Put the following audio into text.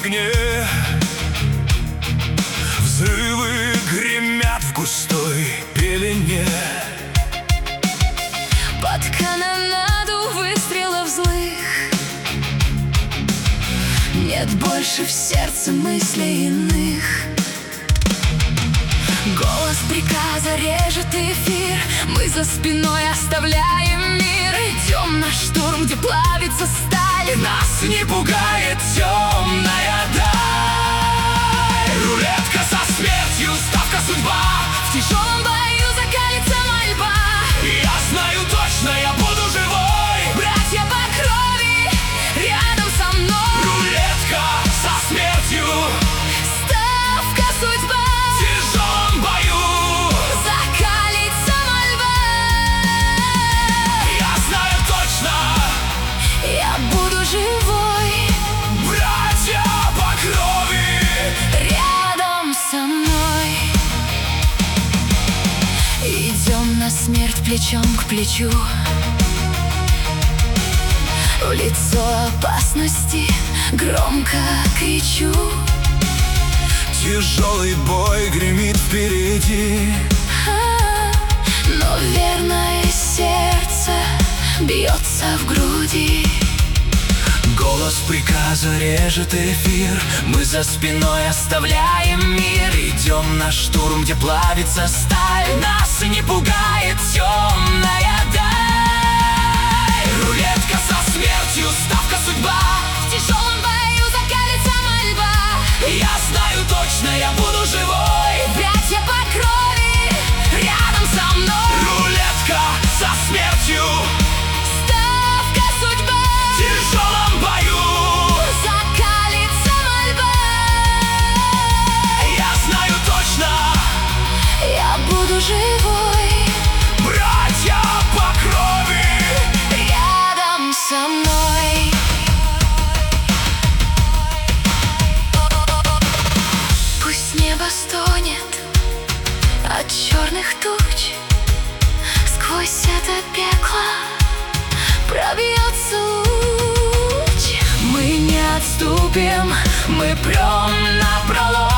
огне. Взрывы гремят в густой пелене. Под канонаду выстрелов злых нет больше в сердце мыслей иных. Голос приказа режет эфир. Мы за спиной оставляем мир. Идем на штурм, где плавится сталь. Нас не пугает темная даль. Рулетка со смертью, ставка судьба. В тяжелом бою закалится мольба. Я знаю точно, я буду живой. Братья по крови рядом со мной. Рулетка со смертью, ставка судьба. в тяжелом бою Закалится мольба. я знаю точно, Я буду живой братья по крови рядом со мной. Идем на смерть плечом к плечу. В лицо опасности громко кричу. Тяжелый бой гремит впереди. Но верное сердце бьется в груди. Голос приказа режет эфир. Мы за спиной оставляем мир. Идем на штурм, где плавится сталь. Нас не пугает темная даль. Рулетка со смертью, ставка судьба. В тяжелом бою закалится мольба. Я знаю точно, я буду живой. Братья по крови рядом со мной. Рулетка со смертью, Ставка судьба. в тяжелом бою Закалится мольба. я знаю точно, Я буду живой братья по крови. рядом со мной. Пусть небо стонет от черных туч. Сквозь это пекло пробьется луч. Мы не отступим, мы прям напролом.